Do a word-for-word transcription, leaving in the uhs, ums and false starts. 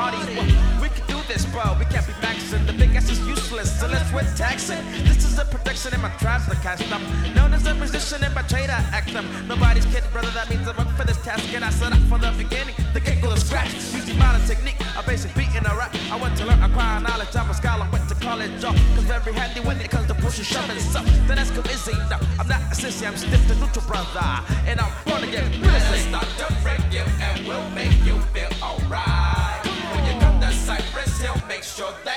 party. Well, we can do this, bro. We can't be maxing. The big ass is useless, so let's quit taxing. This is a production in my tribes to cast them. Known as a musician in my trade, I act them. Nobody's kid, brother. That means I work for this task, and I set up from the beginning. The get go to scratch. Using modern technique, a basic beat in a rap. I went to learn, acquire knowledge. I'm a scholar, went to college, y'all. Cause very handy when it comes to pushing, shoving stuff. Then that's cool, easy. No, I'm not a sissy, I'm stiff to neutral, brother. And I'm born again. Let's start to break you, and we'll make you feel alright. When you come to Cypress Hill, make sure that